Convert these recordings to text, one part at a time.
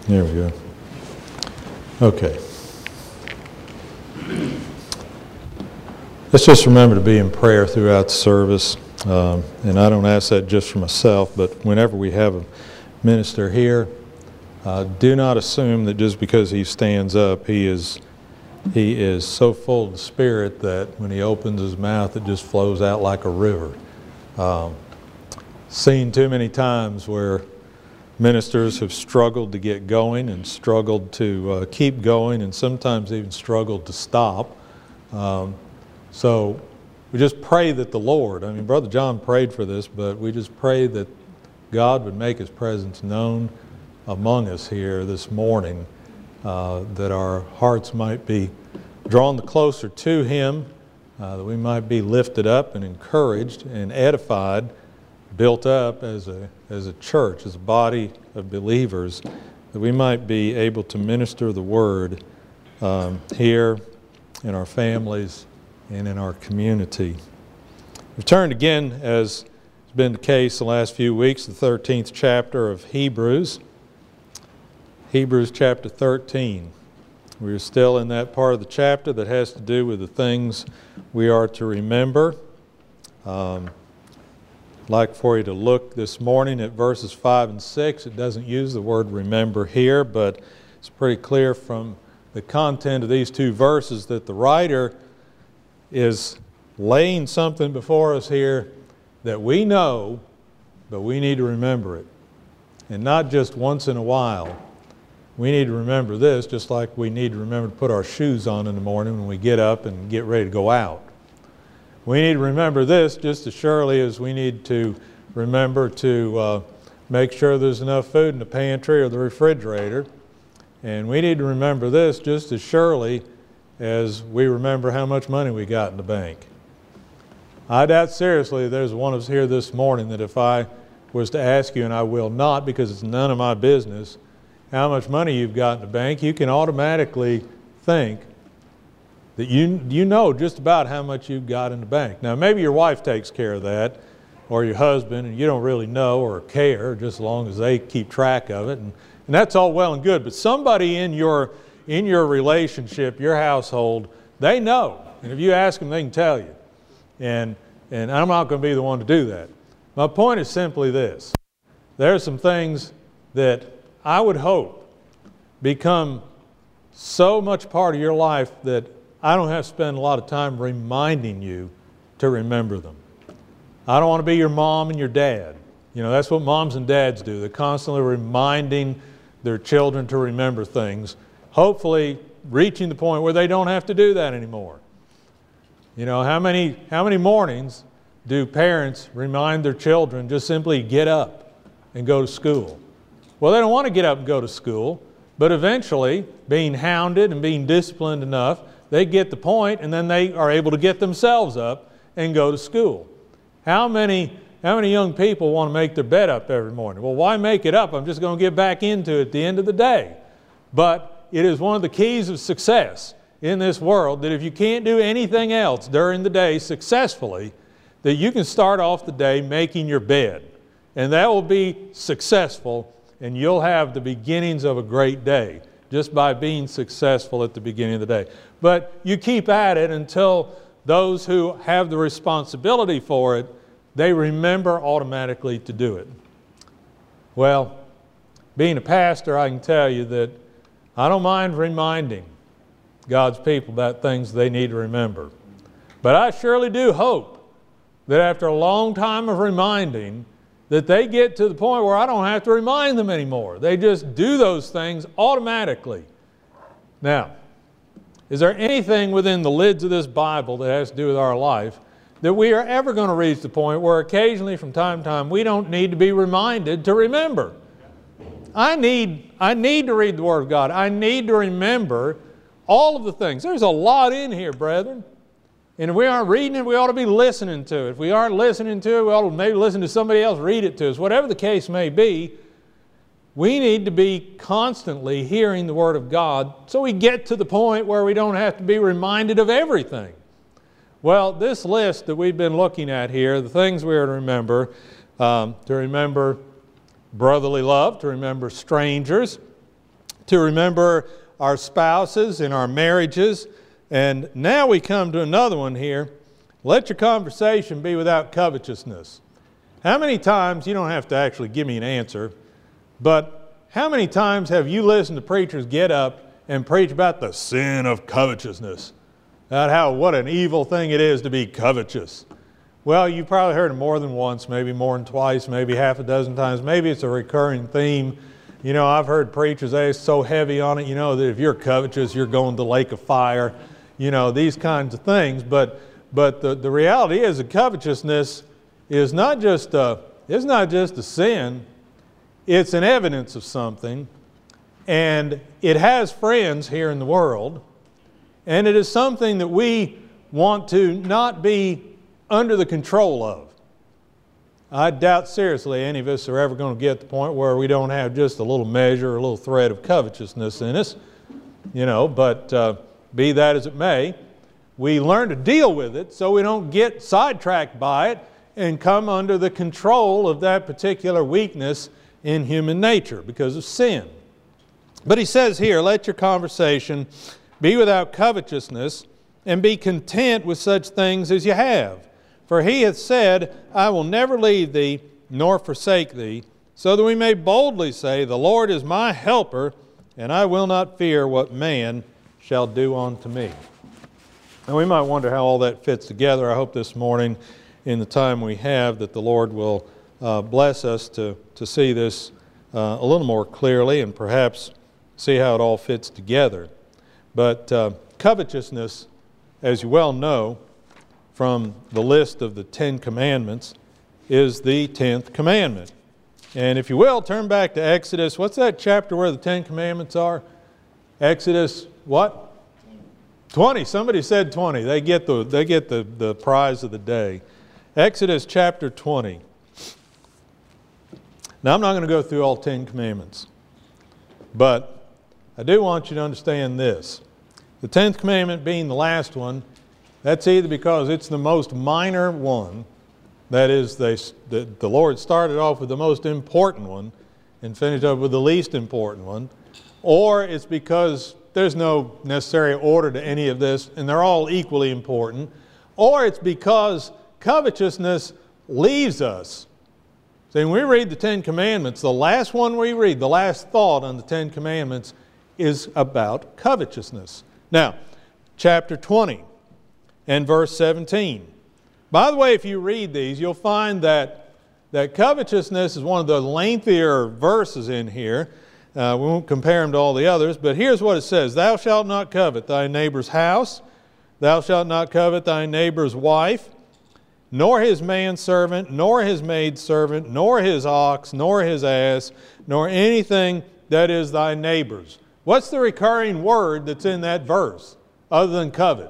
There we go. Okay. Let's just remember to be in prayer throughout the service. And I don't ask that just for myself, but whenever we have a minister here, do not assume that just because he stands up, he is so full of the Spirit that when he opens his mouth, it just flows out like a river. Seen too many times where ministers have struggled to get going and struggled to keep going and sometimes even struggled to stop. So we just pray that the Lord, Brother John prayed for this, but we just pray that God would make His presence known among us here this morning, that our hearts might be drawn closer to Him, that we might be lifted up and encouraged and edified, built up as a church, as a body of believers, that we might be able to minister the Word here in our families and in our community. We've turned again, as has been the case the last few weeks, the 13th chapter of Hebrews. Hebrews chapter 13. We're still in that part of the chapter that has to do with the things we are to remember. I'd like for you to look this morning at verses 5 and 6. It doesn't use the word remember here, but it's pretty clear from the content of these two verses that the writer is laying something before us here that we know, but we need to remember it. And not just once in a while. We need to remember this just like we need to remember to put our shoes on in the morning when we get up and get ready to go out. We need to remember this just as surely as we need to remember to make sure there's enough food in the pantry or the refrigerator. And we need to remember this just as surely as we remember how much money we got in the bank. I doubt seriously there's one of us here this morning that if I was to ask you, and I will not because it's none of my business, how much money you've got in the bank, you can automatically think that you know just about how much you've got in the bank. Now maybe your wife takes care of that, or your husband, and you don't really know or care, just as long as they keep track of it, and that's all well and good. But somebody in your relationship, your household, they know. And if you ask them, they can tell you. And I'm not going to be the one to do that. My point is simply this. There are some things that I would hope become so much part of your life that I don't have to spend a lot of time reminding you to remember them. I don't want to be your mom and your dad. That's what moms and dads do. They're constantly reminding their children to remember things, hopefully reaching the point where they don't have to do that anymore. How many mornings do parents remind their children just simply get up and go to school? Well, they don't want to get up and go to school, but eventually, being hounded and being disciplined enough, they get the point, and then they are able to get themselves up and go to school. How many young people want to make their bed up every morning? Well, why make it up? I'm just going to get back into it at the end of the day. But it is one of the keys of success in this world that if you can't do anything else during the day successfully, that you can start off the day making your bed. And that will be successful, and you'll have the beginnings of a great day just by being successful at the beginning of the day. But you keep at it until those who have the responsibility for it, they remember automatically to do it. Well, being a pastor, I can tell you that I don't mind reminding God's people about things they need to remember. But I surely do hope that after a long time of reminding, that they get to the point where I don't have to remind them anymore. They just do those things automatically. Now, is there anything within the lids of this Bible that has to do with our life that we are ever going to reach the point where occasionally from time to time we don't need to be reminded to remember? I need to read the Word of God. I need to remember all of the things. There's a lot in here, brethren. And if we aren't reading it, we ought to be listening to it. If we aren't listening to it, we ought to maybe listen to somebody else read it to us. Whatever the case may be, we need to be constantly hearing the Word of God so we get to the point where we don't have to be reminded of everything. Well, this list that we've been looking at here, the things we are to remember brotherly love, to remember strangers, to remember our spouses in our marriages. And now we come to another one here. Let your conversation be without covetousness. How many times, you don't have to actually give me an answer, but how many times have you listened to preachers get up and preach about the sin of covetousness? About what an evil thing it is to be covetous. Well, you've probably heard it more than once, maybe more than twice, maybe half a dozen times. Maybe it's a recurring theme. You know, I've heard preachers, they're so heavy on it, you know, that if you're covetous, you're going to the lake of fire. You know, these kinds of things. But the reality is that covetousness is not just a sin, it's an evidence of something, and it has friends here in the world, and it is something that we want to not be under the control of. I doubt seriously any of us are ever going to get to the point where we don't have just a little measure or a little thread of covetousness in us, you know, but be that as it may, we learn to deal with it so we don't get sidetracked by it and come under the control of that particular weakness in human nature because of sin. But he says here, let your conversation be without covetousness, and be content with such things as you have. For he hath said, I will never leave thee, nor forsake thee, so that we may boldly say, the Lord is my helper, and I will not fear what man shall do unto me. And we might wonder how all that fits together. I hope this morning, in the time we have, that the Lord will bless us to see this a little more clearly and perhaps see how it all fits together. But covetousness, as you well know from the list of the 10 commandments, is the 10th commandment. And if you will, turn back to Exodus. What's that chapter where the 10 commandments are? Exodus what? 20. Somebody said 20. They get the prize of the day. Exodus chapter 20. Now I'm not going to go through all 10 commandments, but I do want you to understand this. The 10th commandment being the last one, that's either because it's the most minor one, that is, the Lord started off with the most important one and finished up with the least important one, or it's because there's no necessary order to any of this and they're all equally important, or it's because covetousness leaves us. See, when we read the 10 commandments, the last one we read, the last thought on the 10 commandments is about covetousness. Now, chapter 20 and verse 17. By the way, if you read these, you'll find that covetousness is one of the lengthier verses in here. We won't compare them to all the others, but here's what it says. Thou shalt not covet thy neighbor's house. Thou shalt not covet thy neighbor's wife, nor his manservant, nor his maidservant, nor his ox, nor his ass, nor anything that is thy neighbor's. What's the recurring word that's in that verse other than covet?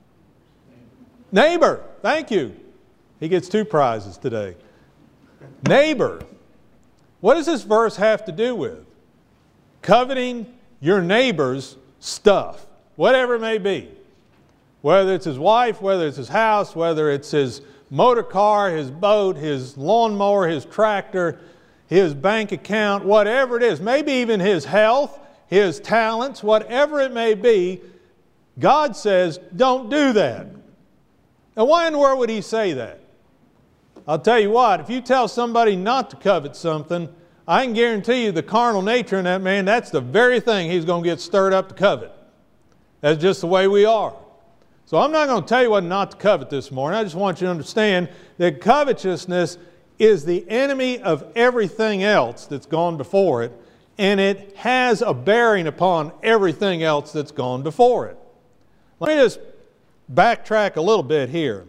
Neighbor. Thank you. He gets 2 prizes today. Neighbor. What does this verse have to do with? Coveting your neighbor's stuff, whatever it may be. Whether it's his wife, whether it's his house, whether it's his motor car, his boat, his lawnmower, his tractor, his bank account, whatever it is, maybe even his health, his talents, whatever it may be, God says, don't do that. Now, why in the world would He say that? I'll tell you what, if you tell somebody not to covet something, I can guarantee you the carnal nature in that man, that's the very thing he's going to get stirred up to covet. That's just the way we are. So I'm not going to tell you what not to covet this morning. I just want you to understand that covetousness is the enemy of everything else that's gone before it, and it has a bearing upon everything else that's gone before it. Let me just backtrack a little bit here.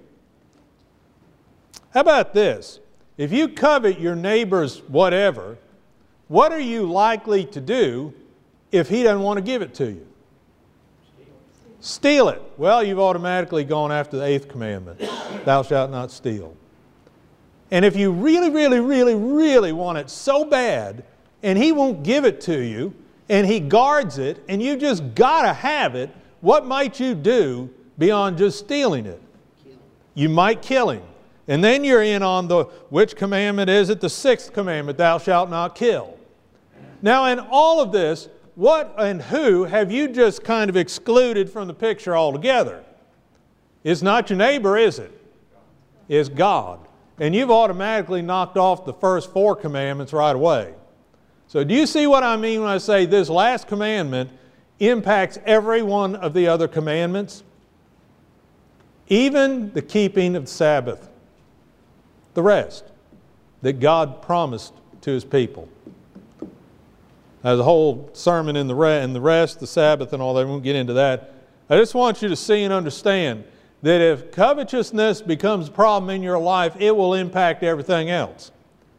How about this? If you covet your neighbor's whatever, what are you likely to do if he doesn't want to give it to you? Steal it. Well, you've automatically gone after the 8th commandment. Thou shalt not steal. And if you really, really, really, really want it so bad, and he won't give it to you, and he guards it, and you just got to have it, what might you do beyond just stealing it? You might kill him. And then you're in on which commandment is it? The 6th commandment, thou shalt not kill. Now in all of this, what and who have you just kind of excluded from the picture altogether? It's not your neighbor, is it? It's God. And you've automatically knocked off the first 4 commandments right away. So do you see what I mean when I say this last commandment impacts every one of the other commandments? Even the keeping of the Sabbath. The rest that God promised to His people. There's a whole sermon in the rest, the Sabbath and all that. We won't get into that. I just want you to see and understand that if covetousness becomes a problem in your life, it will impact everything else.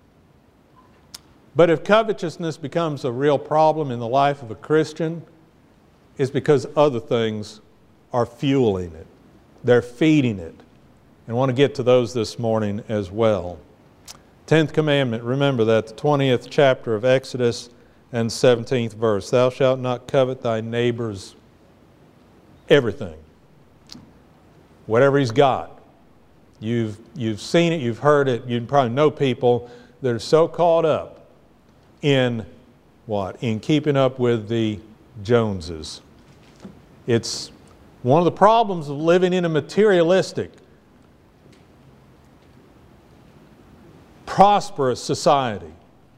But if covetousness becomes a real problem in the life of a Christian, it's because other things are fueling it. They're feeding it. And I want to get to those this morning as well. 10th commandment, remember that, the 20th chapter of Exodus and 17th verse. Thou shalt not covet thy neighbor's everything. Whatever he's got. You've seen it, you've heard it, you probably know people that are so caught up in what? In keeping up with the Joneses. It's one of the problems of living in a materialistic, prosperous society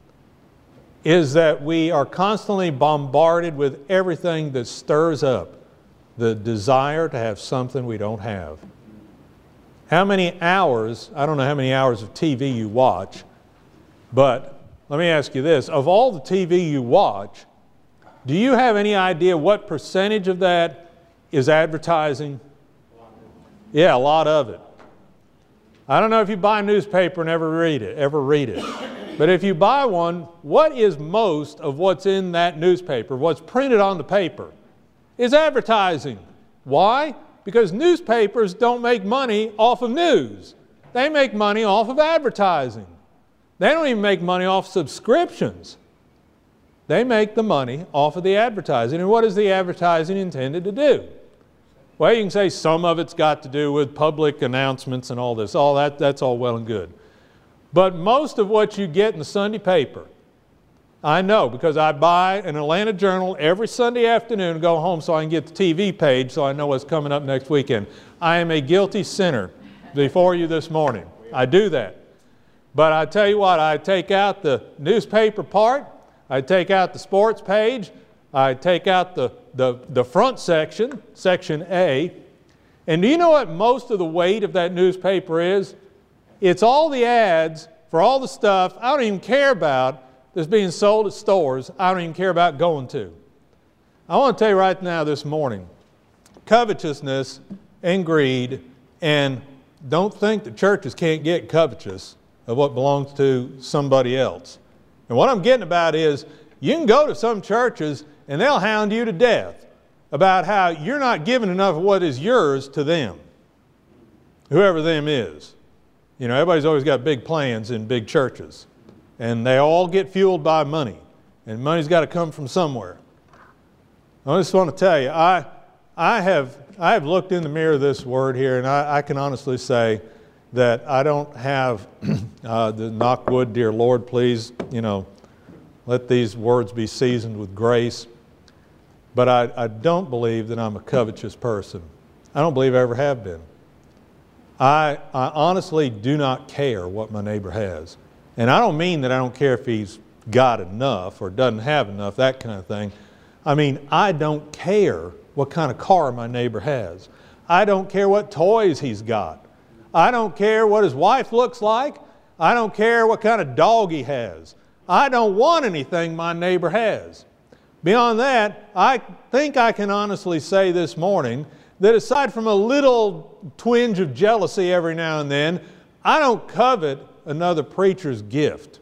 is that we are constantly bombarded with everything that stirs up the desire to have something we don't have. How many hours, I don't know how many hours of TV you watch, but let me ask you this, of all the TV you watch, do you have any idea what percentage of that is advertising? Yeah, a lot of it. I don't know if you buy a newspaper and ever read it. But if you buy one, what is most of what's in that newspaper, what's printed on the paper, is advertising. Why? Because newspapers don't make money off of news. They make money off of advertising. They don't even make money off subscriptions. They make the money off of the advertising. And what is the advertising intended to do? Well, you can say some of it's got to do with public announcements and all this. All that's all well and good. But most of what you get in the Sunday paper, I know because I buy an Atlanta Journal every Sunday afternoon and go home so I can get the TV page so I know what's coming up next weekend. I am a guilty sinner before you this morning. I do that. But I tell you what, I take out the newspaper part, I take out the sports page, I take out the front section, section A, and do you know what most of the weight of that newspaper is? It's all the ads for all the stuff I don't even care about that's being sold at stores I don't even care about going to. I want to tell you right now this morning, covetousness and greed, and don't think that churches can't get covetous of what belongs to somebody else. And what I'm getting about is you can go to some churches and they'll hound you to death about how you're not giving enough of what is yours to them, whoever them is. You know, everybody's always got big plans in big churches, and they all get fueled by money, and money's got to come from somewhere. I just want to tell you, I have looked in the mirror of this word here, and I can honestly say that I don't have the knock wood, dear Lord, please, you know, let these words be seasoned with grace. But I don't believe that I'm a covetous person. I don't believe I ever have been. I honestly do not care what my neighbor has. And I don't mean that I don't care if he's got enough or doesn't have enough, that kind of thing. I mean, I don't care what kind of car my neighbor has. I don't care what toys he's got. I don't care what his wife looks like. I don't care what kind of dog he has. I don't want anything my neighbor has. Beyond that, I think I can honestly say this morning that aside from a little twinge of jealousy every now and then, I don't covet another preacher's gift.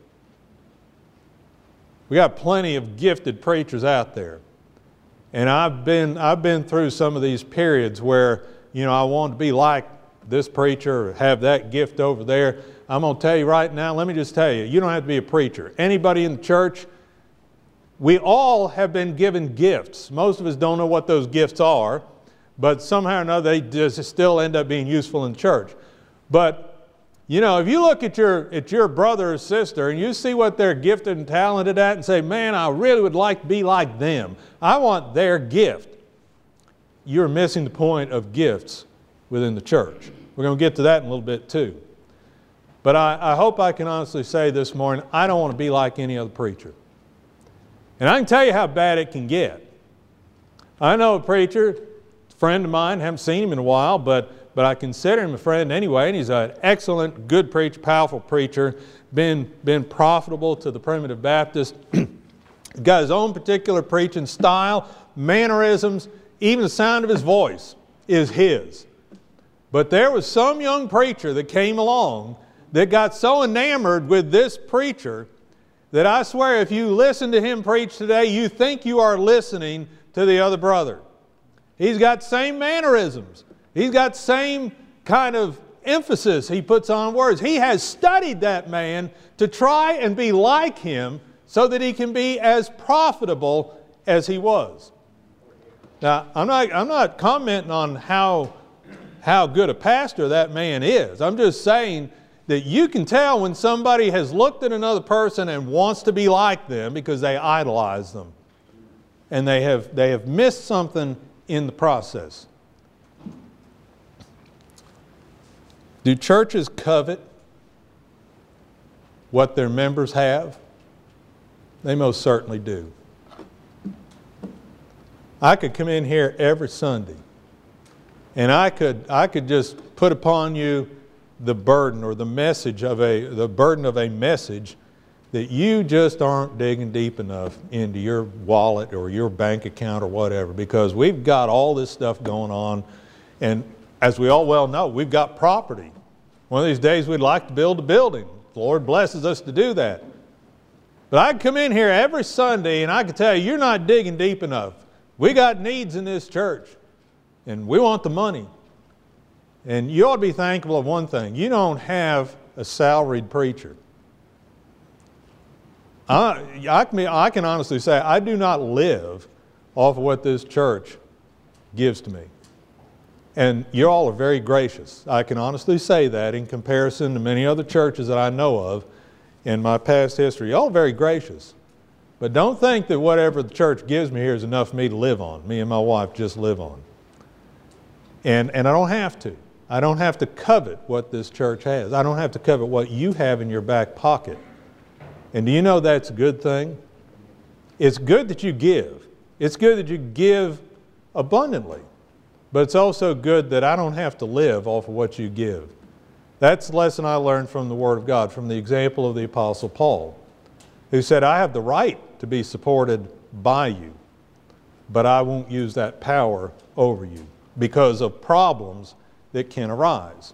We got plenty of gifted preachers out there. And I've been through some of these periods where, you know, I want to be like this preacher or have that gift over there. I'm going to tell you right now, let me just tell you, you don't have to be a preacher. Anybody in the church, we all have been given gifts. Most of us don't know what those gifts are, but somehow or another they just still end up being useful in church. But You know, if you look at your brother or sister and you see what they're gifted and talented at and say, man, I really would like to be like them. I want their gift. You're missing the point of gifts within the church. We're going to get to that in a little bit too. But I hope I can honestly say this morning, I don't want to be like any other preacher. And I can tell you how bad it can get. I know a preacher, a friend of mine, haven't seen him in a while, but I consider him a friend anyway, and he's an excellent, good preacher, powerful preacher, been profitable to the Primitive Baptist. Got his own particular preaching style, mannerisms, even the sound of his voice is his. But there was some young preacher that came along that got so enamored with this preacher that I swear if you listen to him preach today, you think you are listening to the other brother. He's got same mannerisms. He's got same kind of emphasis he puts on words. He has studied that man to try and be like him so that he can be as profitable as he was. Now, I'm not commenting on how good a pastor that man is. I'm just saying that you can tell when somebody has looked at another person and wants to be like them because they idolize them. And they have missed something in the process. Do churches covet what their members have? They most certainly do. I could come in here every Sunday and I could just put upon you the burden or the burden of a message that you just aren't digging deep enough into your wallet or your bank account or whatever, because we've got all this stuff going on, and as we all well know, we've got property. One of these days we'd like to build a building. The Lord blesses us to do that. But I can come in here every Sunday and I can tell you, you're not digging deep enough. We got needs in this church and we want the money. And you ought to be thankful of one thing. You don't have a salaried preacher. I can honestly say I do not live off of what this church gives to me. And you all are very gracious. I can honestly say that in comparison to many other churches that I know of in my past history. Y'all are very gracious. But don't think that whatever the church gives me here is enough for me to live on. Me and my wife just live on. And I don't have to. I don't have to covet what this church has. I don't have to covet what you have in your back pocket. And do you know that's a good thing? It's good that you give. It's good that you give abundantly. But it's also good that I don't have to live off of what you give. That's the lesson I learned from the Word of God, from the example of the Apostle Paul, who said, I have the right to be supported by you, but I won't use that power over you because of problems that can arise.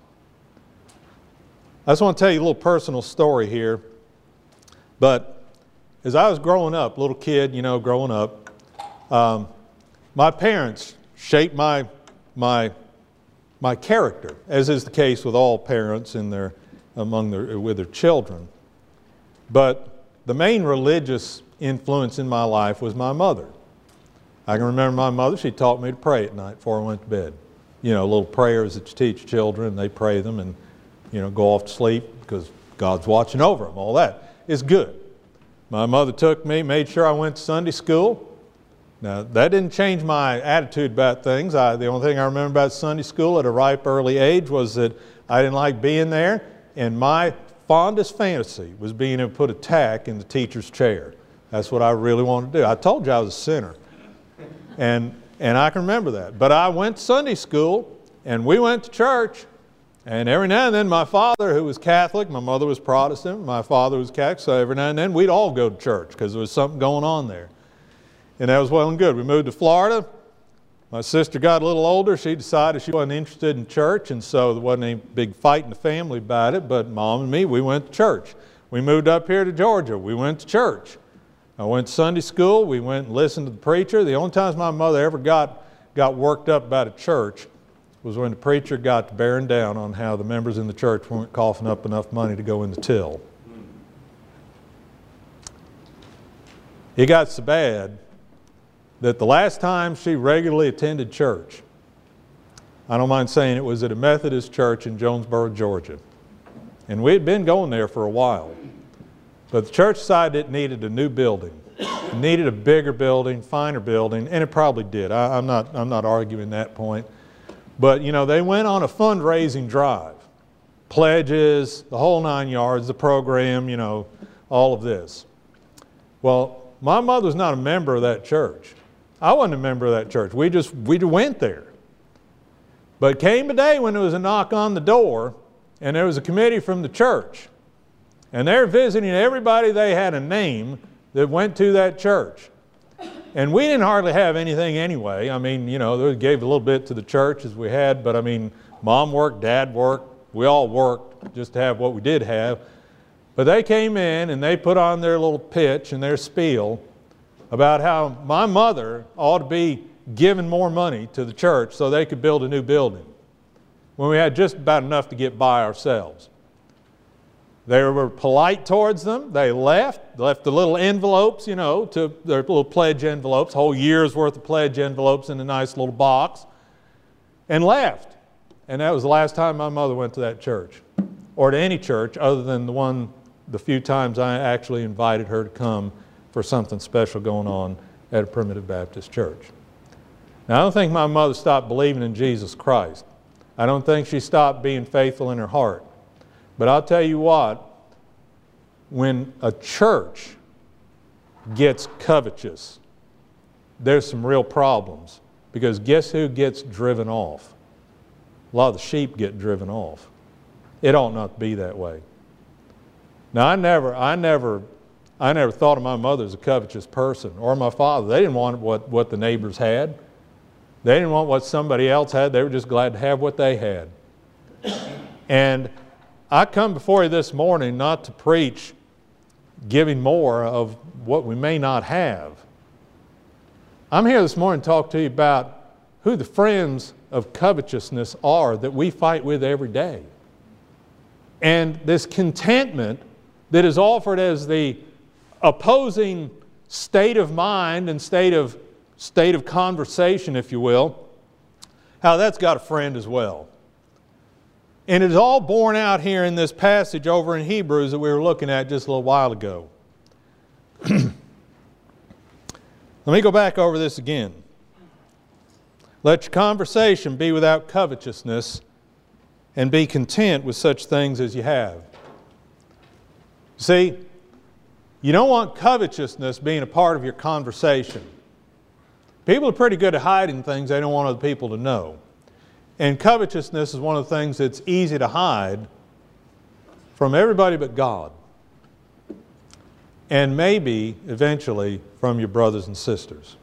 I just want to tell you a little personal story here. But as I was growing up, little kid, growing up, my parents shaped my character, as is the case with all parents with their children. But the main religious influence in my life was my mother. I can remember my mother, she taught me to pray at night before I went to bed. Little prayers that you teach children, they pray them and, go off to sleep because God's watching over them, all that. It's good. My mother took me, made sure I went to Sunday school. Now, that didn't change my attitude about things. The only thing I remember about Sunday school at a ripe early age was that I didn't like being there, and my fondest fantasy was being able to put a tack in the teacher's chair. That's what I really wanted to do. I told you I was a sinner, and I can remember that. But I went to Sunday school, and we went to church, and every now and then my father, who was Catholic, my mother was Protestant, my father was Catholic, so every now and then we'd all go to church because there was something going on there. And that was well and good. We moved to Florida. My sister got a little older. She decided she wasn't interested in church, and so there wasn't any big fight in the family about it, but Mom and me, we went to church. We moved up here to Georgia. We went to church. I went to Sunday school. We went and listened to the preacher. The only times my mother ever got worked up about a church was when the preacher got to bearing down on how the members in the church weren't coughing up enough money to go in the till. It got so bad that the last time she regularly attended church, I don't mind saying it was at a Methodist church in Jonesboro, Georgia. And we had been going there for a while. But the church decided it needed a new building. It needed a bigger building, finer building, and it probably did. I'm not arguing that point. But, you know, they went on a fundraising drive. Pledges, the whole 9 yards, the program, you know, all of this. Well, my mother was not a member of that church. I wasn't a member of that church. We went there. But came a day when there was a knock on the door, and there was a committee from the church. And they're visiting everybody they had a name that went to that church. And we didn't hardly have anything anyway. I mean, you know, they gave a little bit to the church as we had, but I mean, Mom worked, Dad worked, we all worked just to have what we did have. But they came in and they put on their little pitch and their spiel about how my mother ought to be giving more money to the church so they could build a new building when we had just about enough to get by ourselves. They were polite towards them. They left the little envelopes, you know, to their little pledge envelopes, whole year's worth of pledge envelopes in a nice little box, and left. And that was the last time my mother went to that church, or to any church other than the few times I actually invited her to come for something special going on at a Primitive Baptist church. Now, I don't think my mother stopped believing in Jesus Christ. I don't think she stopped being faithful in her heart. But I'll tell you what, when a church gets covetous, there's some real problems. Because guess who gets driven off? A lot of the sheep get driven off. It ought not to be that way. Now, I never thought of my mother as a covetous person, or my father. They didn't want what the neighbors had. They didn't want what somebody else had. They were just glad to have what they had. And I come before you this morning not to preach giving more of what we may not have. I'm here this morning to talk to you about who the friends of covetousness are that we fight with every day. And this contentment that is offered as the opposing state of mind and state of conversation, if you will, how that's got a friend as well. And it is all borne out here in this passage over in Hebrews that we were looking at just a little while ago. Let me go back over this again. Let your conversation be without covetousness, and be content with such things as you have. See, you don't want covetousness being a part of your conversation. People are pretty good at hiding things they don't want other people to know. And covetousness is one of the things that's easy to hide from everybody but God. And maybe, eventually, from your brothers and sisters.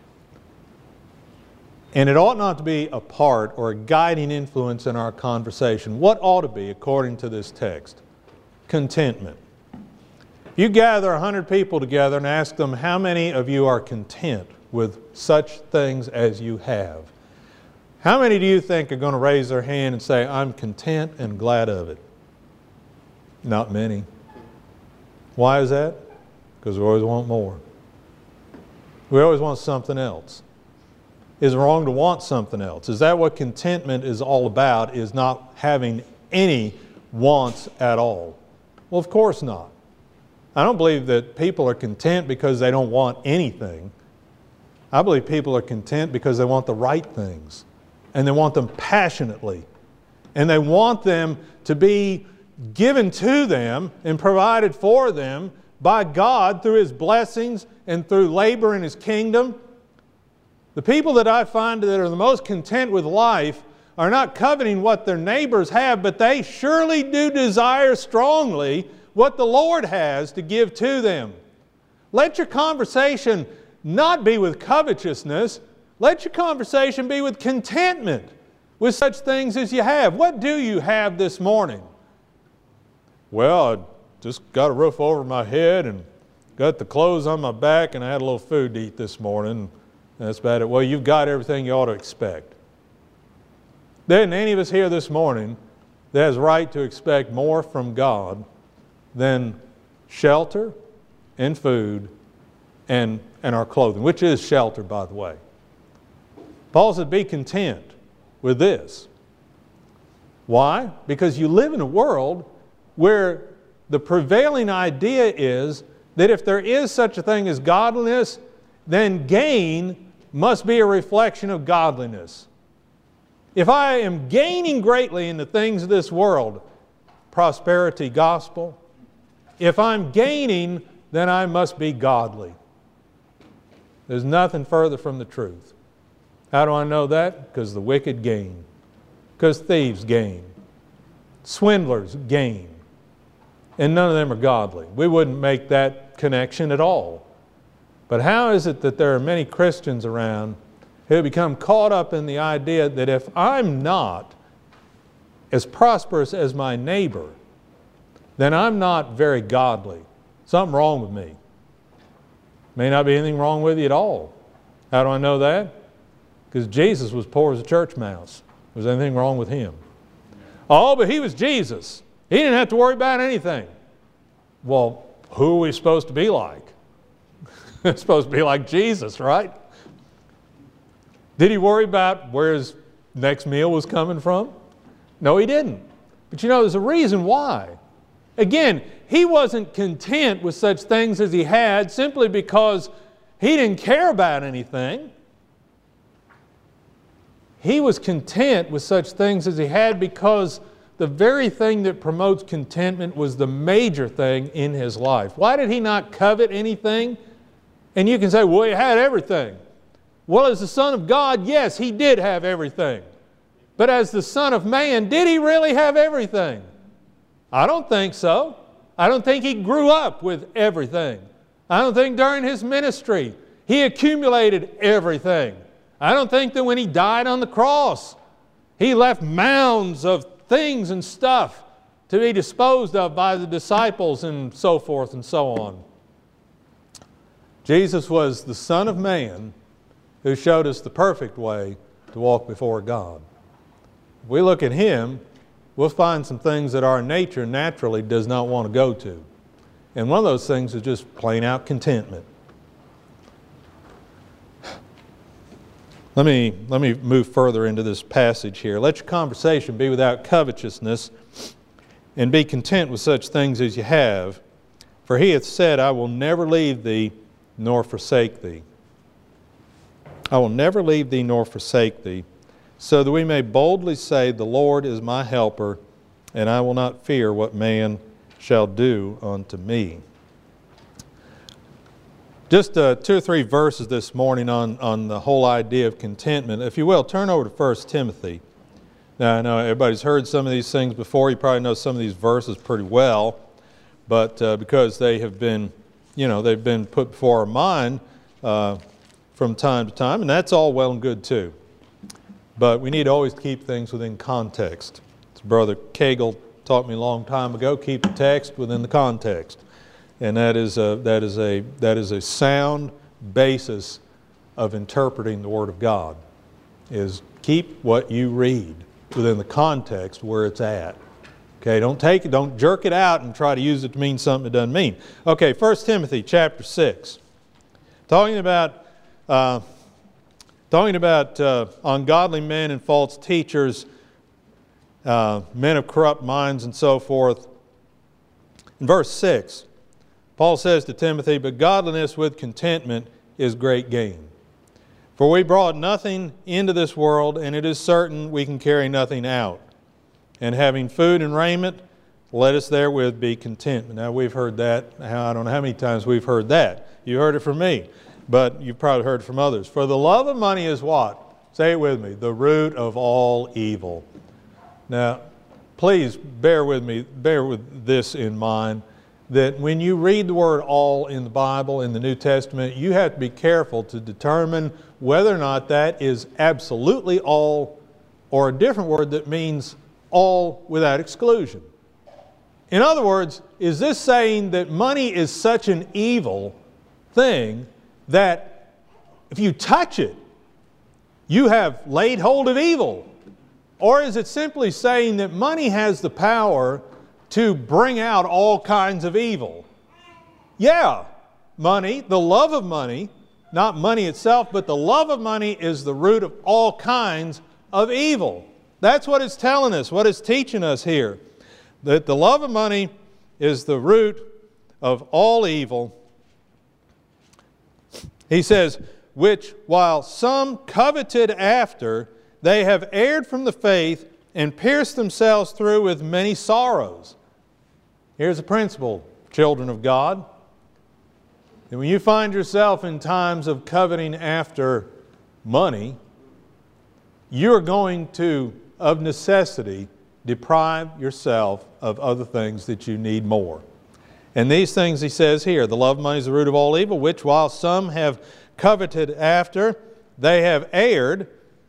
And it ought not to be a part or a guiding influence in our conversation. What ought to be, according to this text? Contentment. You gather 100 people together and ask them, how many of you are content with such things as you have? How many do you think are going to raise their hand and say, I'm content and glad of it? Not many. Why is that? Because we always want more. We always want something else. Is it wrong to want something else? Is that what contentment is all about, is not having any wants at all? Well, of course not. I don't believe that people are content because they don't want anything. I believe people are content because they want the right things. And they want them passionately. And they want them to be given to them and provided for them by God through His blessings and through labor in His kingdom. The people that I find that are the most content with life are not coveting what their neighbors have, but they surely do desire strongly what the Lord has to give to them. Let your conversation not be with covetousness. Let your conversation be with contentment, with such things as you have. What do you have this morning? Well, I just got a roof over my head and got the clothes on my back, and I had a little food to eat this morning. That's about it. Well, you've got everything you ought to expect. There isn't any of us here this morning that has right to expect more from God than shelter and food and our clothing, which is shelter, by the way. Paul said, be content with this. Why? Because you live in a world where the prevailing idea is that if there is such a thing as godliness, then gain must be a reflection of godliness. If I am gaining greatly in the things of this world, prosperity gospel, if I'm gaining, then I must be godly. There's nothing further from the truth. How do I know that? Because the wicked gain. Because thieves gain. Swindlers gain. And none of them are godly. We wouldn't make that connection at all. But how is it that there are many Christians around who become caught up in the idea that if I'm not as prosperous as my neighbor, then I'm not very godly. Something wrong with me. May not be anything wrong with you at all. How do I know that? Because Jesus was poor as a church mouse. Was anything wrong with him? Oh, but he was Jesus. He didn't have to worry about anything. Well, who are we supposed to be like? We're supposed to be like Jesus, right? Did he worry about where his next meal was coming from? No, he didn't. But you know, there's a reason why. Again, he wasn't content with such things as he had simply because he didn't care about anything. He was content with such things as he had because the very thing that promotes contentment was the major thing in his life. Why did he not covet anything? And you can say, well, he had everything. Well, as the Son of God, yes, he did have everything. But as the Son of Man, did he really have everything? I don't think so. I don't think he grew up with everything. I don't think during his ministry he accumulated everything. I don't think that when he died on the cross, he left mounds of things and stuff to be disposed of by the disciples and so forth and so on. Jesus was the Son of Man who showed us the perfect way to walk before God. If we look at him, we'll find some things that our nature naturally does not want to go to. And one of those things is just plain out contentment. Let me move further into this passage here. Let your conversation be without covetousness, and be content with such things as you have. For he hath said, I will never leave thee nor forsake thee. I will never leave thee nor forsake thee, so that we may boldly say, the Lord is my helper, and I will not fear what man shall do unto me. Just 2 or 3 verses this morning on the whole idea of contentment. If you will, turn over to 1 Timothy. Now, I know everybody's heard some of these things before. You probably know some of these verses pretty well. But because they have been, they've been put before our mind from time to time, and that's all well and good too. But we need to always keep things within context. As Brother Cagle taught me a long time ago, keep the text within the context. And that is a sound basis of interpreting the Word of God, is keep what you read within the context where it's at. Okay, don't jerk it out and try to use it to mean something it doesn't mean. Okay, 1 Timothy chapter 6. Talking about ungodly men and false teachers, men of corrupt minds and so forth. In verse 6, Paul says to Timothy, but godliness with contentment is great gain. For we brought nothing into this world, and it is certain we can carry nothing out. And having food and raiment, let us therewith be content. Now we've heard that. I don't know how many times we've heard that. You heard it from me, but you've probably heard it from others. For the love of money is what? Say it with me. The root of all evil. Now, please bear with me. Bear with this in mind, that when you read the word all in the Bible, in the New Testament, you have to be careful to determine whether or not that is absolutely all, or a different word that means all without exclusion. In other words, is this saying that money is such an evil thing that if you touch it, you have laid hold of evil? Or is it simply saying that money has the power to bring out all kinds of evil? Yeah, money, the love of money, not money itself, but the love of money is the root of all kinds of evil. That's what it's telling us, what it's teaching us here. that the love of money is the root of all evil. He says, which while some coveted after, they have erred from the faith and pierced themselves through with many sorrows. Here's a principle, children of God. And when you find yourself in times of coveting after money, you're going to, of necessity, deprive yourself of other things that you need more. And these things he says here, the love of money is the root of all evil, which while some have coveted after, they have erred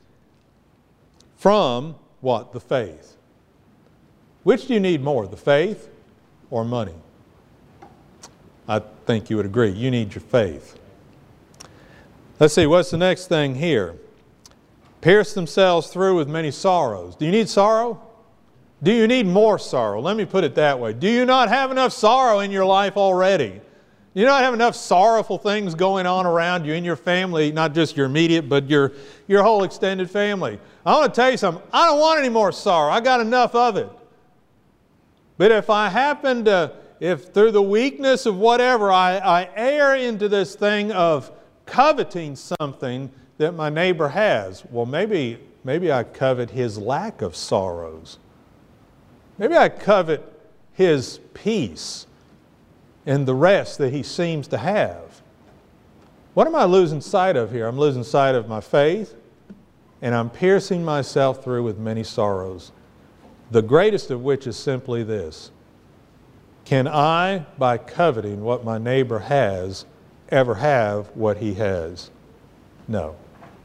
from what? The faith. Which do you need more, the faith or money? I think you would agree. You need your faith. Let's see, what's the next thing here? Pierce themselves through with many sorrows. Do you need sorrow? Do you need more sorrow? Let me put it that way. Do you not have enough sorrow in your life already? Do you not have enough sorrowful things going on around you in your family, not just your immediate, but your whole extended family? I want to tell you something. I don't want any more sorrow. I got enough of it. But if I happen to, if through the weakness of whatever, I err into this thing of coveting something that my neighbor has, well, maybe I covet his lack of sorrows. Maybe I covet his peace and the rest that he seems to have. What am I losing sight of here? I'm losing sight of my faith, and I'm piercing myself through with many sorrows. The greatest of which is simply this: can I, by coveting what my neighbor has, ever have what he has? No.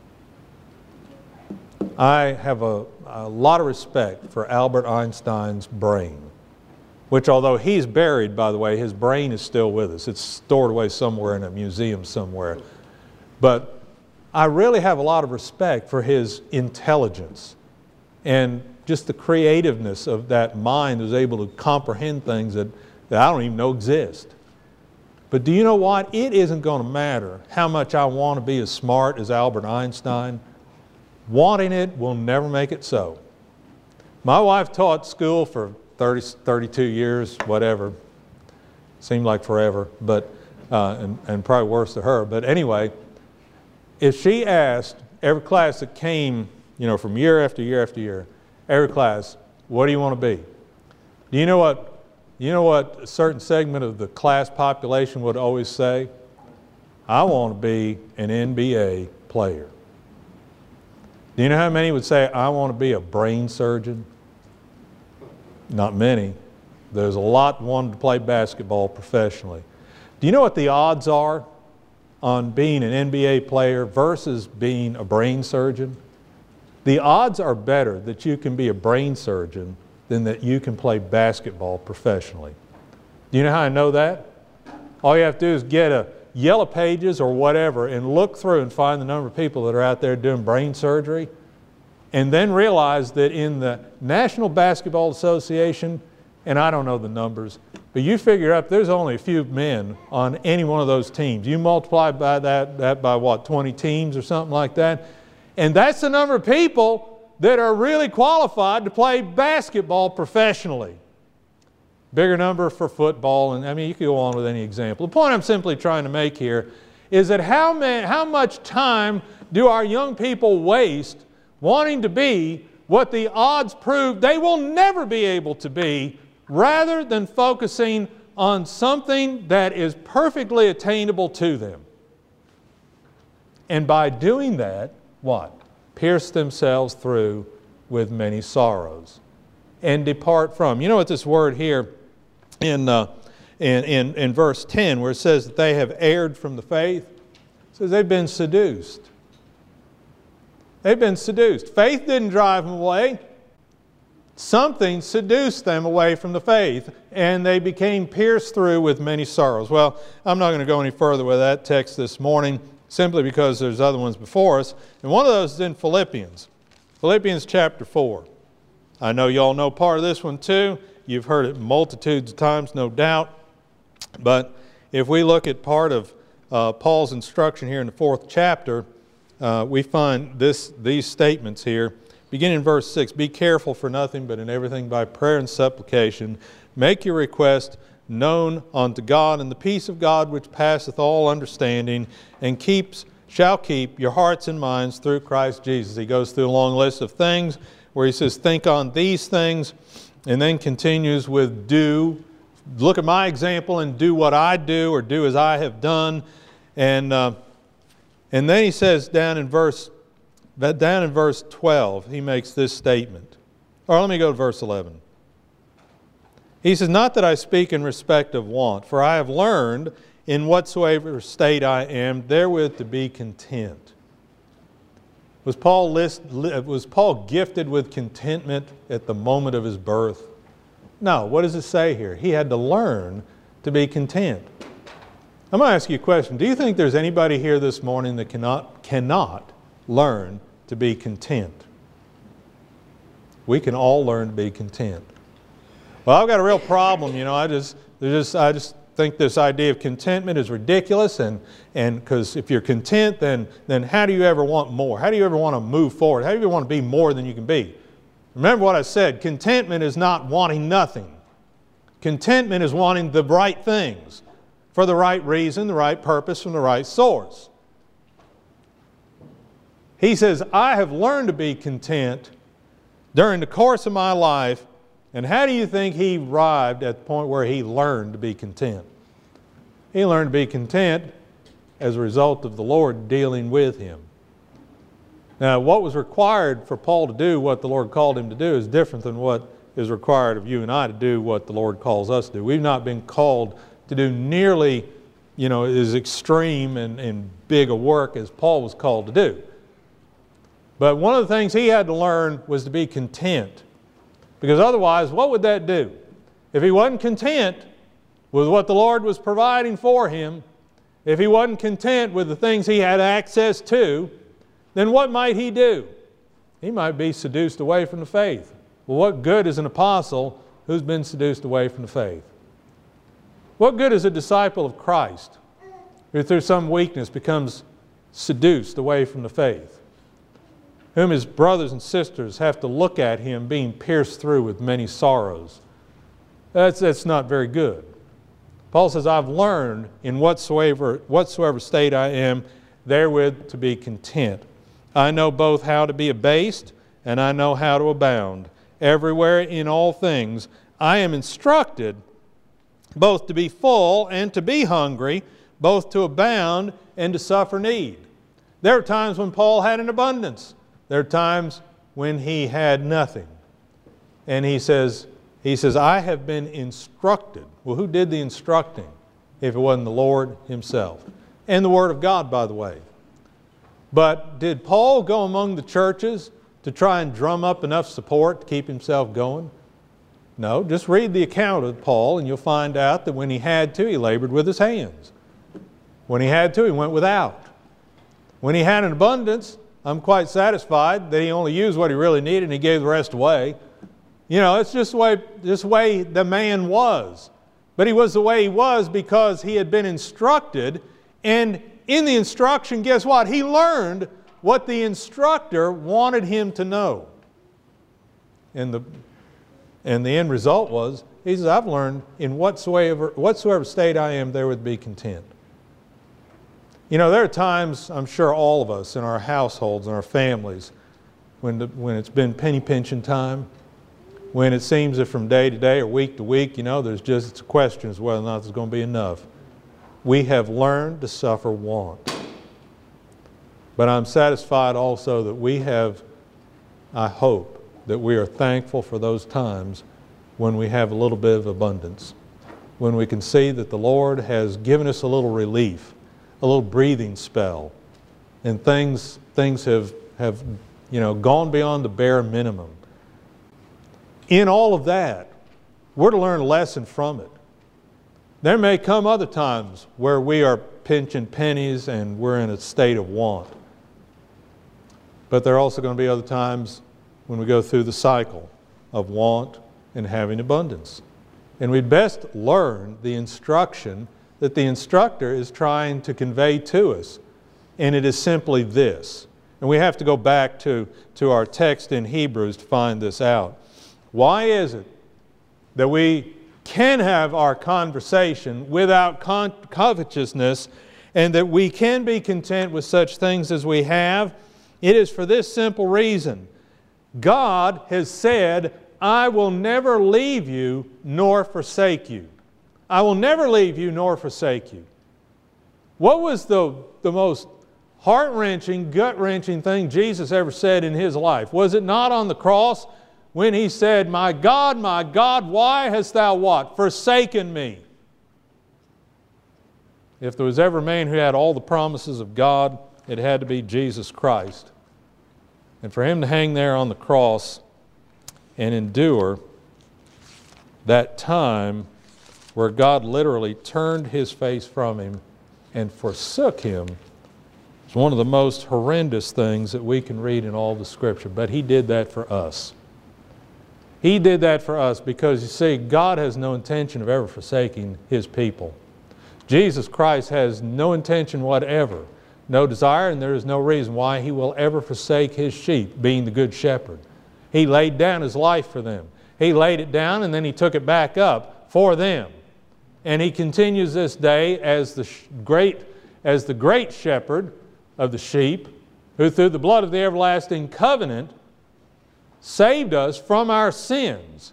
I have a lot of respect for Albert Einstein's brain, which, although he's buried, by the way, his brain is still with us. It's stored away somewhere in a museum somewhere. But I really have a lot of respect for his intelligence and just the creativeness of that mind that was able to comprehend things that I don't even know exist. But do you know what? It isn't going to matter how much I want to be as smart as Albert Einstein. Wanting it will never make it so. My wife taught school for 32 years, whatever. Seemed like forever, but and probably worse to her. But anyway, if she asked every class that came, from year after year after year, every class, what do you want to be? Do you know what a certain segment of the class population would always say? I want to be an NBA player. Do you know how many would say, I want to be a brain surgeon? Not many. There's a lot wanting to play basketball professionally. Do you know what the odds are on being an NBA player versus being a brain surgeon? The odds are better that you can be a brain surgeon than that you can play basketball professionally. Do you know how I know that? All you have to do is get a Yellow Pages or whatever and look through and find the number of people that are out there doing brain surgery, and then realize that in the National Basketball Association, and I don't know the numbers, but you figure up there's only a few men on any one of those teams. You multiply by that by what, 20 teams or something like that, and that's the number of people that are really qualified to play basketball professionally. Bigger number for football, and I mean, you could go on with any example. The point I'm simply trying to make here is that how much time do our young people waste wanting to be what the odds prove they will never be able to be, rather than focusing on something that is perfectly attainable to them. And by doing that, what? Pierce themselves through with many sorrows and depart from. You know what this word here in verse 10, where it says that they have erred from the faith? It says they've been seduced. They've been seduced. Faith didn't drive them away. Something seduced them away from the faith, and they became pierced through with many sorrows. Well, I'm not going to go any further with that text this morning, simply because there's other ones before us. And one of those is in Philippians. Philippians chapter 4. I know you all know part of this one too. You've heard it multitudes of times, no doubt. But if we look at part of Paul's instruction here in the 4th chapter, we find these statements here. beginning in verse 6, be careful for nothing, but in everything by prayer and supplication, make your request known unto God, and the peace of God which passeth all understanding, and shall keep your hearts and minds through Christ Jesus. He goes through a long list of things where he says, think on these things, and then continues with look at my example and do what I do, or do as I have done. And then he says down in verse 12, he makes this statement. Or let me go to verse 11. He says, not that I speak in respect of want, for I have learned in whatsoever state I am, therewith to be content. Was Paul gifted with contentment at the moment of his birth? No. What does it say here? He had to learn to be content. I'm going to ask you a question. Do you think there's anybody here this morning that cannot learn to be content? We can all learn to be content. Well, I've got a real problem. I just think this idea of contentment is ridiculous, and because if you're content, then how do you ever want more? How do you ever want to move forward? How do you ever want to be more than you can be? Remember what I said, contentment is not wanting nothing. Contentment is wanting the right things for the right reason, the right purpose, from the right source. He says, I have learned to be content during the course of my life. And how do you think he arrived at the point where he learned to be content? He learned to be content as a result of the Lord dealing with him. Now, what was required for Paul to do what the Lord called him to do is different than what is required of you and I to do what the Lord calls us to do. We've not been called to do nearly, as extreme and big a work as Paul was called to do. But one of the things he had to learn was to be content. Because otherwise, what would that do? If he wasn't content with what the Lord was providing for him, if he wasn't content with the things he had access to, then what might he do? He might be seduced away from the faith. Well, what good is an apostle who's been seduced away from the faith? What good is a disciple of Christ who through some weakness becomes seduced away from the faith? Whom his brothers and sisters have to look at him being pierced through with many sorrows. That's not very good. Paul says, I've learned in whatsoever state I am, therewith to be content. I know both how to be abased, and I know how to abound. Everywhere in all things I am instructed both to be full and to be hungry, both to abound and to suffer need. There are times when Paul had an abundance. There are times when he had nothing. And he says, I have been instructed. Well, who did the instructing if it wasn't the Lord himself? And the Word of God, by the way. But did Paul go among the churches to try and drum up enough support to keep himself going? No, just read the account of Paul and you'll find out that when he had to, he labored with his hands. When he had to, he went without. When he had an abundance, I'm quite satisfied that he only used what he really needed and he gave the rest away. It's just the way the man was. But he was the way he was because he had been instructed, and in the instruction, guess what? He learned what the instructor wanted him to know. And the end result was, he says, I've learned in whatsoever state I am, there would be content. There are times, I'm sure all of us in our households and our families, when it's been penny pinching time, when it seems that from day to day or week to week, there's just questions whether or not there's going to be enough. We have learned to suffer want. But I'm satisfied also that we have, I hope, that we are thankful for those times when we have a little bit of abundance, when we can see that the Lord has given us a little relief, a little breathing spell, and things have gone beyond the bare minimum. In all of that, we're to learn a lesson from it. There may come other times where we are pinching pennies and we're in a state of want. But there are also going to be other times when we go through the cycle of want and having abundance. And we'd best learn the instruction that the instructor is trying to convey to us. And it is simply this. And we have to go back to our text in Hebrews to find this out. Why is it that we can have our conversation without covetousness, and that we can be content with such things as we have? It is for this simple reason. God has said, I will never leave you nor forsake you. I will never leave you nor forsake you. What was the most heart-wrenching, gut-wrenching thing Jesus ever said in His life? Was it not on the cross when He said, my God, why hast Thou what? Forsaken me. If there was ever a man who had all the promises of God, it had to be Jesus Christ. And for Him to hang there on the cross and endure that time where God literally turned His face from Him and forsook Him, is one of the most horrendous things that we can read in all the Scripture. But He did that for us. He did that for us because, you see, God has no intention of ever forsaking His people. Jesus Christ has no intention whatever, no desire, and there is no reason why He will ever forsake His sheep, being the Good Shepherd. He laid down His life for them. He laid it down and then He took it back up for them. And He continues this day as the great shepherd of the sheep, who through the blood of the everlasting covenant saved us from our sins.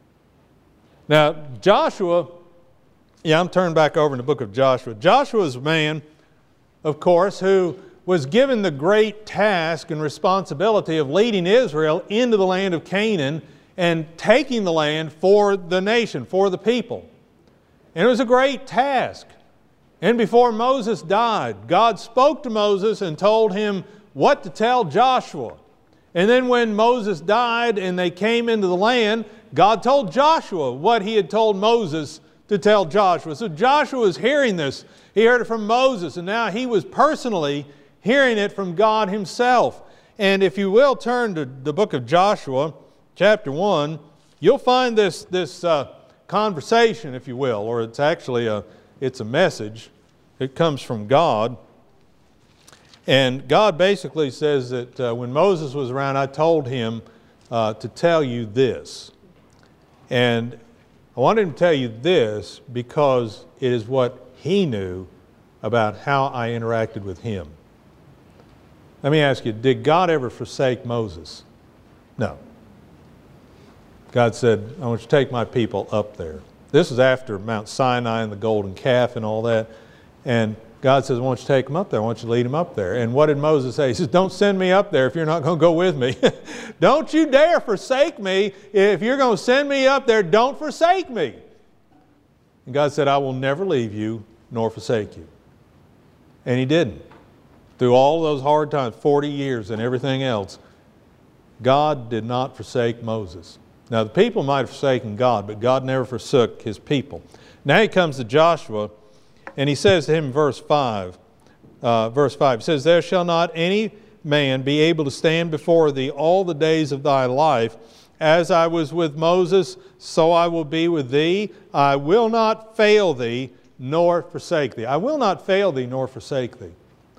Now, Joshua, I'm turning back over in the book of Joshua. Joshua is a man, of course, who was given the great task and responsibility of leading Israel into the land of Canaan and taking the land for the nation, for the people. And it was a great task. And before Moses died, God spoke to Moses and told him what to tell Joshua. And then when Moses died and they came into the land, God told Joshua what He had told Moses to tell Joshua. So Joshua was hearing this. He heard it from Moses, and now he was personally hearing it from God Himself. And if you will turn to the book of Joshua, chapter 1, you'll find this conversation, if you will, or it's actually it's a message. It comes from God. And God basically says that when Moses was around, I told him to tell you this. And I wanted him to tell you this because it is what he knew about how I interacted with him. Let me ask you, did God ever forsake Moses? No. God said, I want you to take my people up there. This is after Mount Sinai and the golden calf and all that. And God says, I want you to take them up there. I want you to lead them up there. And what did Moses say? He says, don't send me up there if you're not going to go with me. Don't you dare forsake me. If you're going to send me up there, don't forsake me. And God said, I will never leave you nor forsake you. And He didn't. Through all those hard times, 40 years and everything else, God did not forsake Moses. Now the people might have forsaken God, but God never forsook His people. Now He comes to Joshua, and He says to him in verse 5, he says, there shall not any man be able to stand before thee all the days of thy life. As I was with Moses, so I will be with thee. I will not fail thee, nor forsake thee. I will not fail thee, nor forsake thee.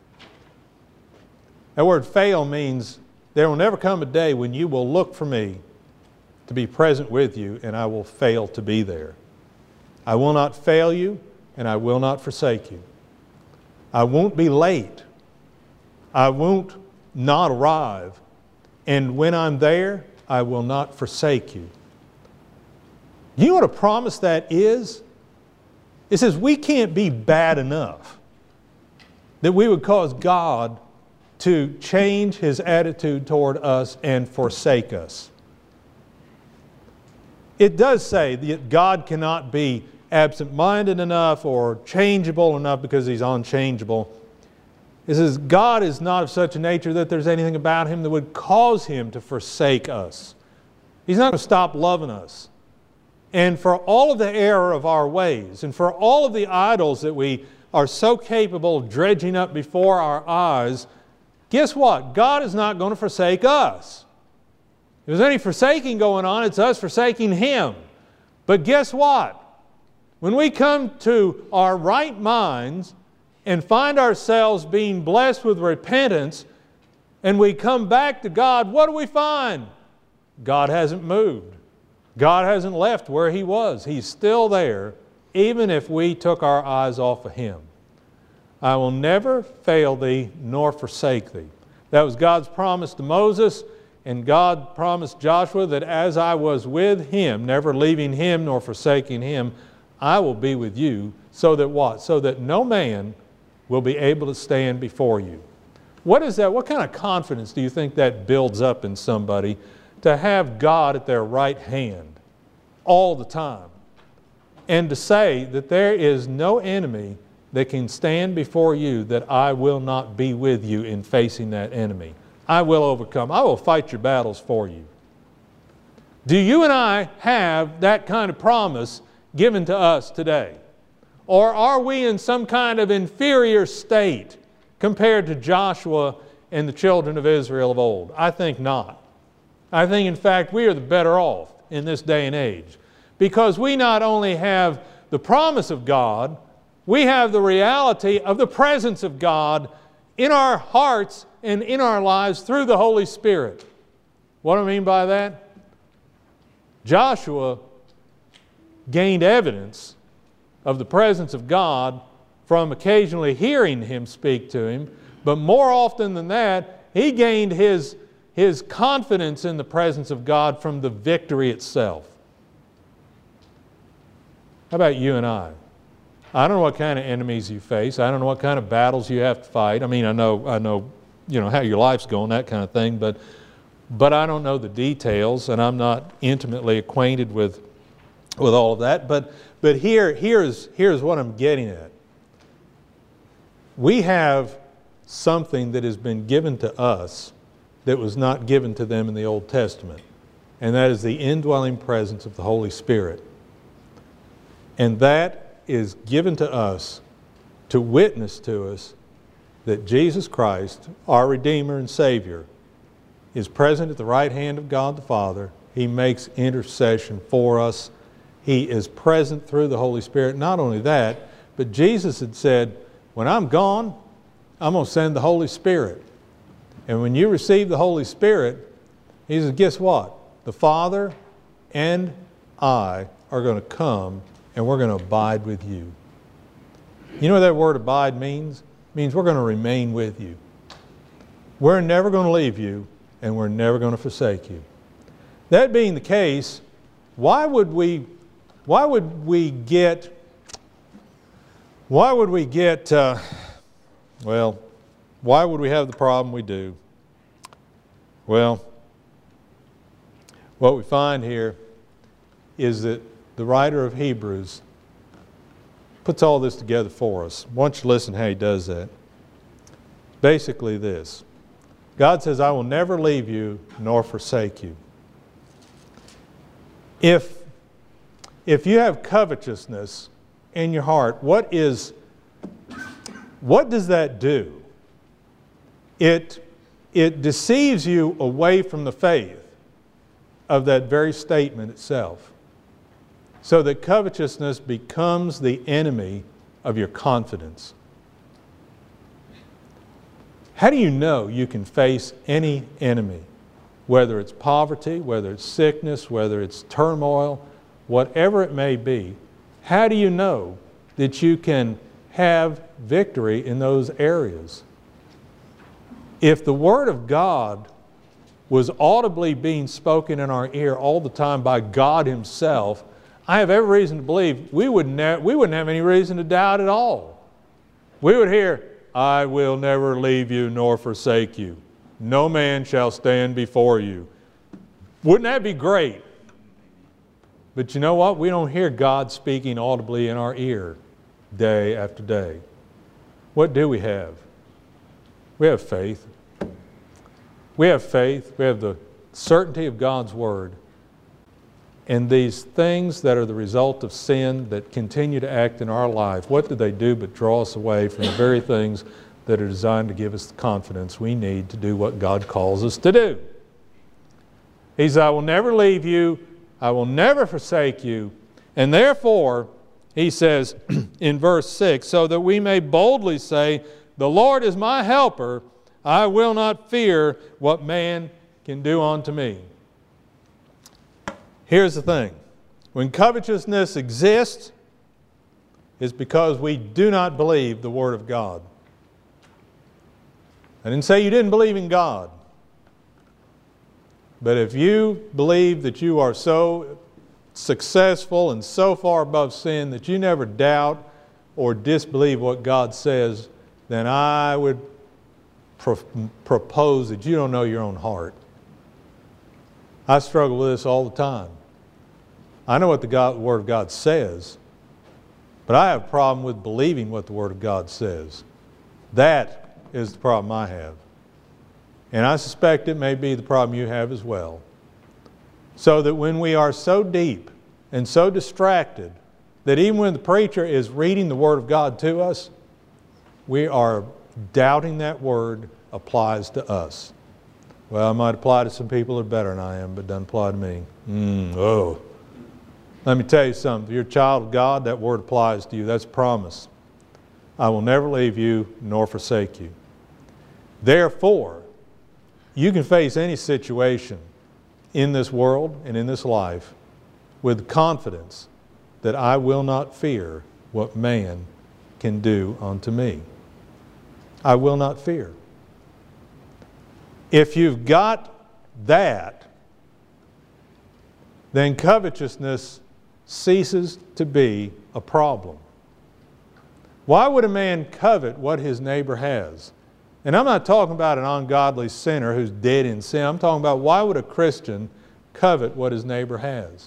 That word fail means there will never come a day when you will look for me to be present with you, and I will fail to be there. I will not fail you, and I will not forsake you. I won't be late. I won't not arrive. And when I'm there, I will not forsake you. You know what a promise that is? It says we can't be bad enough that we would cause God to change His attitude toward us and forsake us. It does say that God cannot be absent-minded enough or changeable enough because He's unchangeable. It says God is not of such a nature that there's anything about Him that would cause Him to forsake us. He's not going to stop loving us. And for all of the error of our ways and for all of the idols that we are so capable of dredging up before our eyes, guess what? God is not going to forsake us. If there's any forsaking going on, it's us forsaking Him. But guess what? When we come to our right minds and find ourselves being blessed with repentance and we come back to God, what do we find? God hasn't moved. God hasn't left where He was. He's still there, even if we took our eyes off of Him. I will never fail thee nor forsake thee. That was God's promise to Moses, and God promised Joshua that as I was with him, never leaving him nor forsaking him, I will be with you, so that what? So that no man will be able to stand before you. What is that? What kind of confidence do you think that builds up in somebody to have God at their right hand all the time? And to say that there is no enemy that can stand before you, that I will not be with you in facing that enemy. I will overcome. I will fight your battles for you. Do you and I have that kind of promise given to us today? Or are we in some kind of inferior state compared to Joshua and the children of Israel of old? I think not. I think, in fact, we are the better off in this day and age, because we not only have the promise of God, we have the reality of the presence of God in our hearts and in our lives through the Holy Spirit. What do I mean by that? Joshua gained evidence of the presence of God from occasionally hearing Him speak to him, but more often than that, he gained his confidence in the presence of God from the victory itself. How about you and I? I don't know what kind of enemies you face. I don't know what kind of battles you have to fight. I mean, I know, how your life's going, that kind of thing, but I don't know the details, and I'm not intimately acquainted with all of that. But here's what I'm getting at. We have something that has been given to us that was not given to them in the Old Testament, and that is the indwelling presence of the Holy Spirit. And that is given to us to witness to us that Jesus Christ, our Redeemer and Savior, is present at the right hand of God the Father. He makes intercession for us. He is present through the Holy Spirit. Not only that, but Jesus had said, when I'm gone, I'm going to send the Holy Spirit. And when you receive the Holy Spirit, He says, guess what? The Father and I are going to come and we're going to abide with you. You know what that word abide means? It means we're going to remain with you. We're never going to leave you, and we're never going to forsake you. That being the case, why would we get why would we have the problem we do? Well, what we find here is that the writer of Hebrews puts all this together for us. I want you to listen how he does that. Basically this. God says, I will never leave you nor forsake you. If you have covetousness in your heart, what does that do? It deceives you away from the faith of that very statement itself, so that covetousness becomes the enemy of your confidence. How do you know you can face any enemy? Whether it's poverty, whether it's sickness, whether it's turmoil, whatever it may be, how do you know that you can have victory in those areas? If the Word of God was audibly being spoken in our ear all the time by God Himself, I have every reason to believe we wouldn't have any reason to doubt at all. We would hear, I will never leave you nor forsake you. No man shall stand before you. Wouldn't that be great? But you know what? We don't hear God speaking audibly in our ear day after day. What do we have? We have faith. We have faith. We have the certainty of God's Word. And these things that are the result of sin that continue to act in our life, what do they do but draw us away from the very things that are designed to give us the confidence we need to do what God calls us to do? He says, I will never leave you. I will never forsake you. And therefore, he says in verse 6, so that we may boldly say, the Lord is my helper. I will not fear what man can do unto me. Here's the thing. When covetousness exists, it's because we do not believe the Word of God. I didn't say you didn't believe in God. But if you believe that you are so successful and so far above sin that you never doubt or disbelieve what God says, then I would propose that you don't know your own heart. I struggle with this all the time. I know what the Word of God says, but I have a problem with believing what the Word of God says. That is the problem I have. And I suspect it may be the problem you have as well. So that when we are so deep and so distracted that even when the preacher is reading the Word of God to us, we are doubting that Word applies to us. Well, it might apply to some people that are better than I am, but it doesn't apply to me. Let me tell you something. If you're a child of God, that Word applies to you. That's a promise. I will never leave you nor forsake you. Therefore, you can face any situation in this world and in this life with confidence that I will not fear what man can do unto me. I will not fear. If you've got that, then covetousness ceases to be a problem. Why would a man covet what his neighbor has? And I'm not talking about an ungodly sinner who's dead in sin. I'm talking about why would a Christian covet what his neighbor has?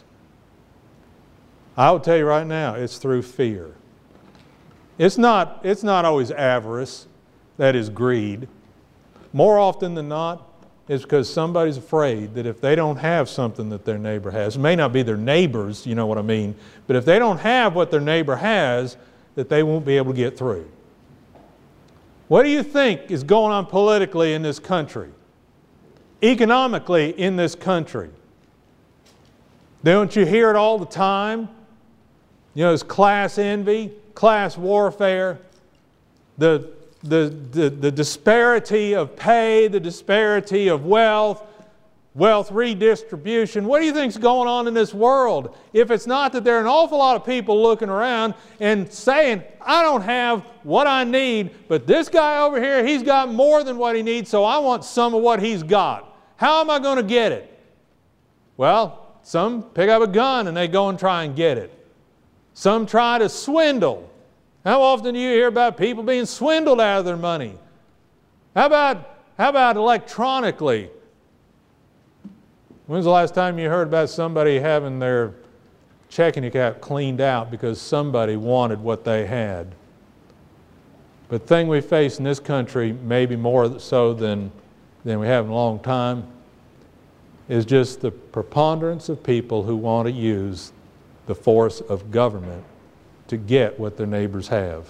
I will tell you right now, it's through fear. It's not always avarice, that is greed. More often than not, it's because somebody's afraid that if they don't have something that their neighbor has, it may not be their neighbor's, you know what I mean, but if they don't have what their neighbor has, that they won't be able to get through. What do you think is going on politically in this country? Economically in this country? Don't you hear it all the time? You know, there's class envy, class warfare, the disparity of pay, the disparity of wealth redistribution. What do you think is going on in this world? If it's not that there are an awful lot of people looking around and saying, I don't have what I need, but this guy over here, he's got more than what he needs, so I want some of what he's got. How am I going to get it? Well, some pick up a gun and they go and try and get it. Some try to swindle. How often do you hear about people being swindled out of their money? How about electronically? When's the last time you heard about somebody having their checking account cleaned out because somebody wanted what they had? But the thing we face in this country, maybe more so than we have in a long time, is just the preponderance of people who want to use the force of government to get what their neighbors have.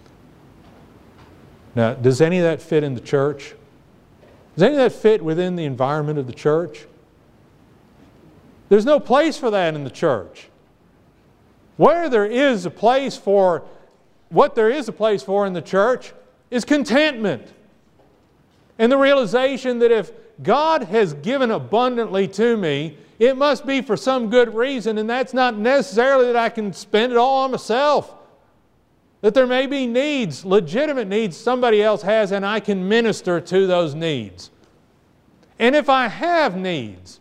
Now, does any of that fit in the church? Does any of that fit within the environment of the church? There's no place for that in the church. Where there is a place for, what there is a place for in the church is contentment. And the realization that if God has given abundantly to me, it must be for some good reason, and that's not necessarily that I can spend it all on myself. That there may be needs, legitimate needs somebody else has, and I can minister to those needs. And if I have needs,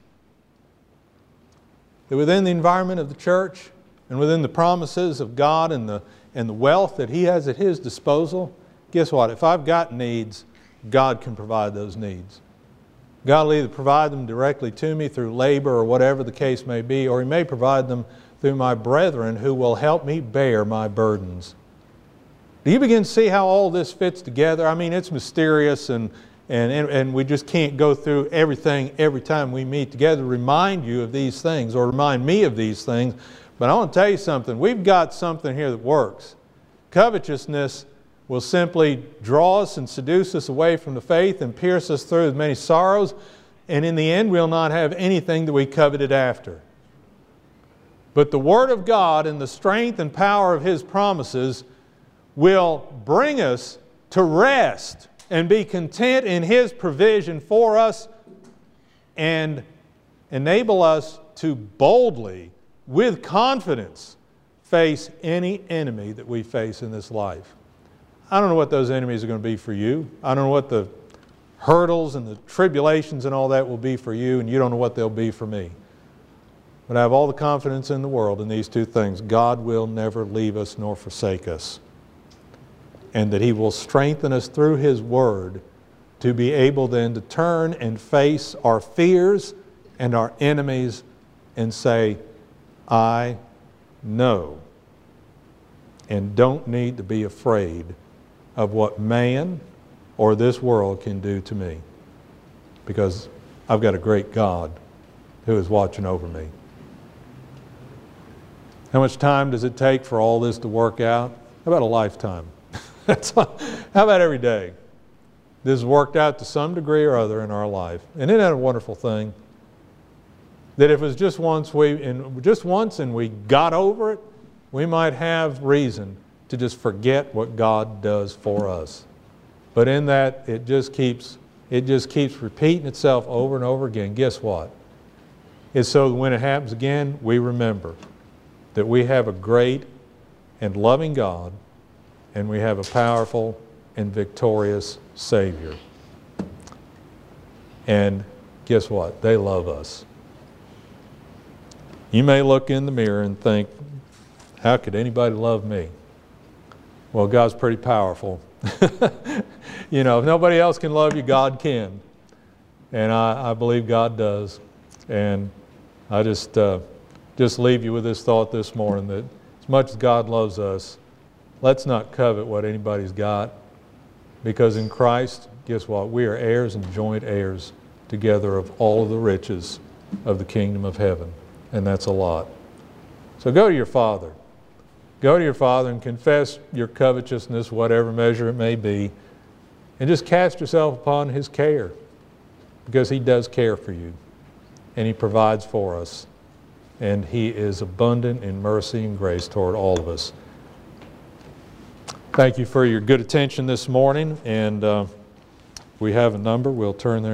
that within the environment of the church and within the promises of God and the wealth that He has at His disposal, guess what? If I've got needs, God can provide those needs. God will either provide them directly to me through labor or whatever the case may be, or He may provide them through my brethren who will help me bear my burdens. Do you begin to see how all this fits together? I mean, it's mysterious and we just can't go through everything every time we meet together to remind you of these things or remind me of these things. But I want to tell you something. We've got something here that works. Covetousness will simply draw us and seduce us away from the faith and pierce us through with many sorrows, and in the end we'll not have anything that we coveted after. But the Word of God and the strength and power of His promises will bring us to rest and be content in His provision for us and enable us to boldly, with confidence, face any enemy that we face in this life. I don't know what those enemies are going to be for you. I don't know what the hurdles and the tribulations and all that will be for you, and you don't know what they'll be for me. But I have all the confidence in the world in these two things. God will never leave us nor forsake us. And that He will strengthen us through His Word to be able then to turn and face our fears and our enemies and say, I know and don't need to be afraid of what man or this world can do to me, because I've got a great God who is watching over me. How much time does it take for all this to work out? How about a lifetime? How about every day? This has worked out to some degree or other in our life. And isn't that a wonderful thing? That if it was just once and we got over it, we might have reason to just forget what God does for us. But in that, it just keeps repeating itself over and over again. Guess what? It's so that when it happens again, we remember that we have a great and loving God, and we have a powerful and victorious Savior. And guess what? They love us. You may look in the mirror and think, how could anybody love me? Well, God's pretty powerful. You know, if nobody else can love you, God can. And I believe God does. And I just leave you with this thought this morning, that as much as God loves us, let's not covet what anybody's got. Because in Christ, guess what? We are heirs and joint heirs together of all of the riches of the kingdom of heaven. And that's a lot. So go to your Father. Go to your Father and confess your covetousness, whatever measure it may be, and just cast yourself upon His care, because He does care for you, and He provides for us, and He is abundant in mercy and grace toward all of us. Thank you for your good attention this morning, and we have a number. We'll turn there.